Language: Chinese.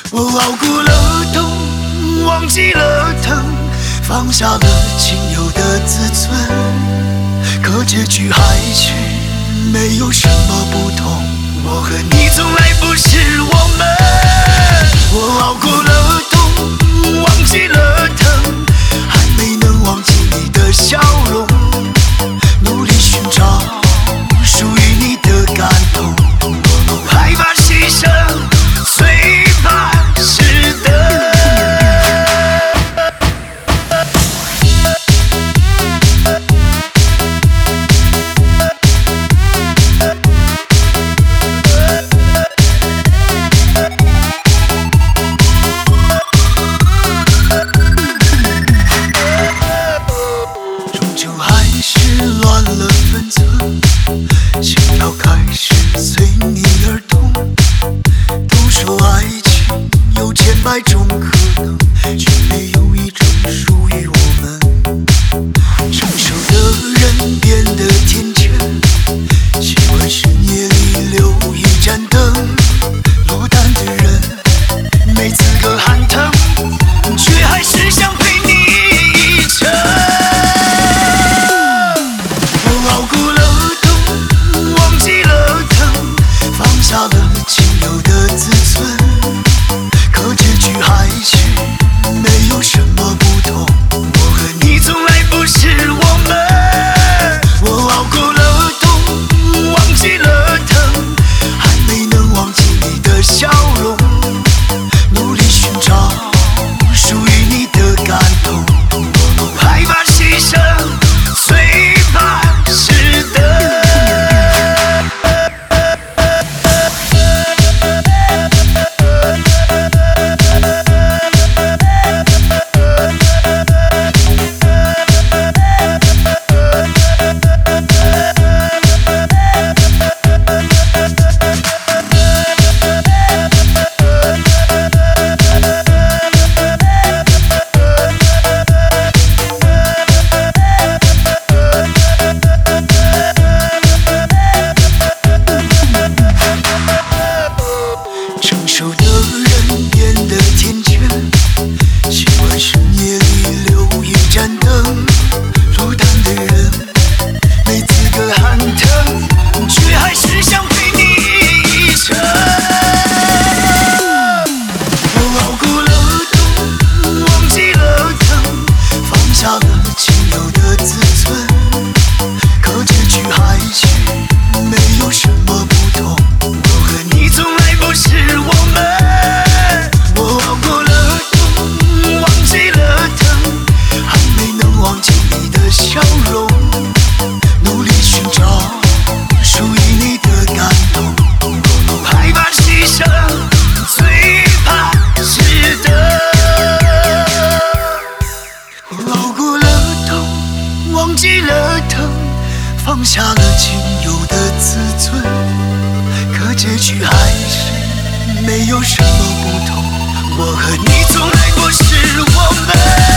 我熬过了痛，忘记了疼，放下了仅有的自尊，可结局还是没有什么不同。我和你从来不是我们。我熬过了痛，忘记了疼，还没能忘记你的笑容，努力寻找属于你的感动。我害怕牺牲，最怕是得。终究还是乱了分寸，心跳开始随你而动。都说爱情有千百种可能，却没有一种属于我们。成熟的人变得天真，习惯深夜里留一盏灯。落单的人没资格喊疼，却还是想陪你一程。我熬过了痛，忘记了疼，放下了仅有的自尊，可结局还是没有什么不同。我和你从来不是我们。我熬过了痛，忘记了疼，还没能忘记你的笑容，努力寻找属于你的感动。我害怕牺牲，最怕是得。成熟的人变得天真，习惯深夜里留一盏灯。落单的人没资格喊疼，却还是想陪你一程。我熬过了痛，忘记了疼，放下了仅有的自尊，可结局还是没有什么不同。我和你从来不是我们。我熬过了痛，忘记了疼，还没能忘记你的笑容，努力寻找属于你的感动。我害怕牺牲，最怕是得。我熬过了痛，忘记了疼，放下了仅有的自尊，可结局还是没有什么不同。我和你从来不是我们。